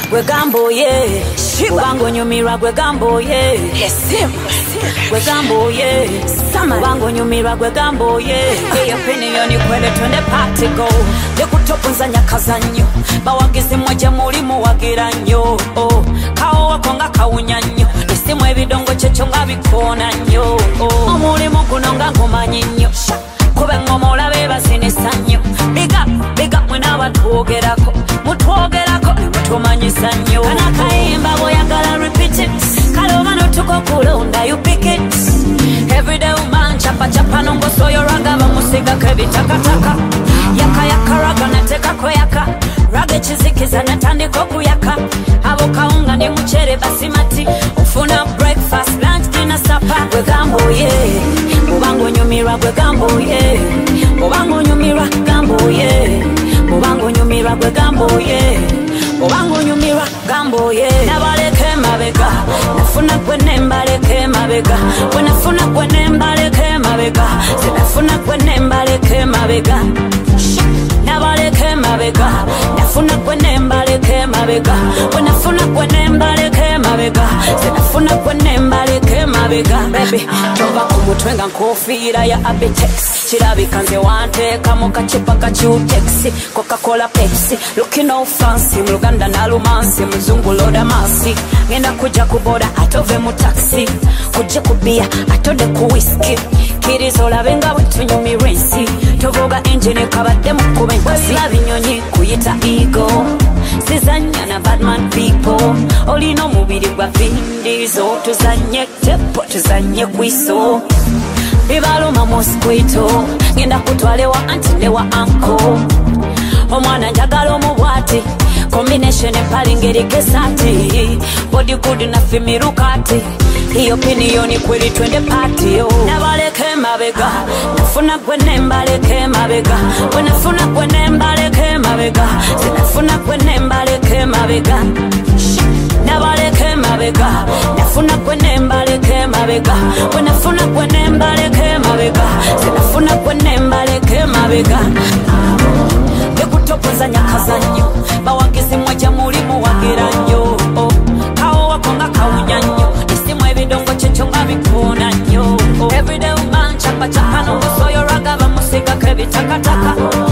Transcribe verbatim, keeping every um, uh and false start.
gwe gambo ye bango nyumirwa gwe gambo ye gwe gambo ye bango nyumirwa gwe gambo ye hey opinion kwele twende party go de kutopunza nyakazanyo bawagizi mmoja muri muwagira nnyo oh kawo wakonga kawunyanyo isimu ebidongo checho ngabikona nnyo oh omulimu guno nga ngumanyi nnyo kube ngomola bebasinisa nnyo big up big up mwena batwogerako mutwogerako mutumanyisa nnyo kana kayimba boyagala repeat it kalomano tuko kulonda you pick it everyday woman chapa chapa nongo soyo raga bamusiga kebitakataka yaka yaka raga nateka koyaka raga chizikiza natandiko kuyaka abo kaunga ni mchere basimati ufuna breakfast lunch dinner supper gwe gambo ye mubango nyumirwa gwe gambo ye mubango nyumirwa gambo ye mubango nyumirwa gwe gambo ye mubango nyumirwa gambo ye nabaleke mabega nafuna gwe nembaleke mabega we nafuna gwe nembaleke mabega sinafuna gwe nembaleke mabega nabaleke mabega nafuna gwe nembaleke mabega we nafuna gwe nembaleke mabega sinafuna gwe nembaleke mabega baby tova kumutwenga nkofira ya Abitex kirabika nze wanteka mu kacupa ka Q-Tex Coca-Cola Pepsi looking all fancy mu Luganda na lumansi muzungu loda masi ngenda kuja kuboda atove mu taxi kuje kubia atode ku whisky kirizola benga wetunyumi rensi tovoga engine kabadde mu kubenkasi labinyonyi kuyita ego sizanya na badman people olino mubiri gwa vindizo tuzanye tepo tuzanye kwiso bibaluma mosquito ngenda kutwalewa antilewa anko omwana njagala omubwati combination empalingeri kesati body good na fimirukati hiyo opinion kweli twende party yo nabaleke mabega nafuna gwe nembaleke mabega we nafuna gwe nembaleke mabega sinafuna gwe nembaleke mabega nabaleke mabega nafuna gwe nembaleke mabega we nafuna gwe nembaleke mabega sinafuna gwe nembaleke mabega bekutopoza nyakazanyo bawagizi mmoja muri muwagira nnyo oh kawo wakonga kawunyanyo isimu ebidongo checho ngabikona nnyo everyday woman chapa chapa nongo soyo raga bamusiga kebitakataka